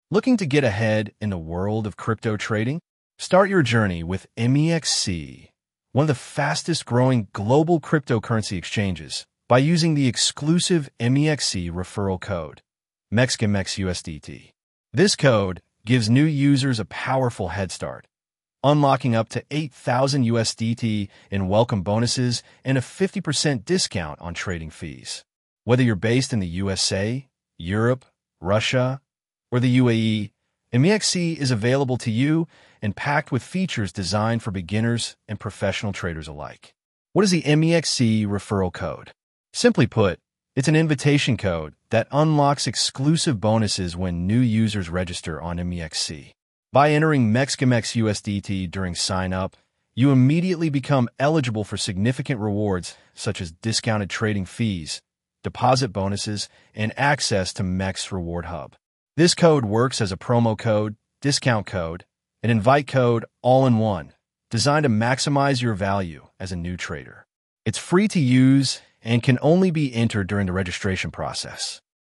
Looking to get ahead in the world of crypto trading? Start your journey with MEXC, one of the fastest-growing global cryptocurrency exchanges, by using the exclusive MEXC referral code, MEXCMEXUSDT. This code gives new users a powerful head start, unlocking up to 8,000 USDT in welcome bonuses and a 50% discount on trading fees. Whether you're based in the USA, Europe, Russia, or the UAE, MEXC is available to you and packed with features designed for beginners and professional traders alike. What is the MEXC referral code? Simply put, it's an invitation code that unlocks exclusive bonuses when new users register on MEXC. By entering MEXCMEXUSDT during sign-up, you immediately become eligible for significant rewards such as discounted trading fees, deposit bonuses, and access to MEX Reward Hub. This code works as a promo code, discount code, and invite code all in one, designed to maximize your value as a new trader. It's free to use and can only be entered during the registration process.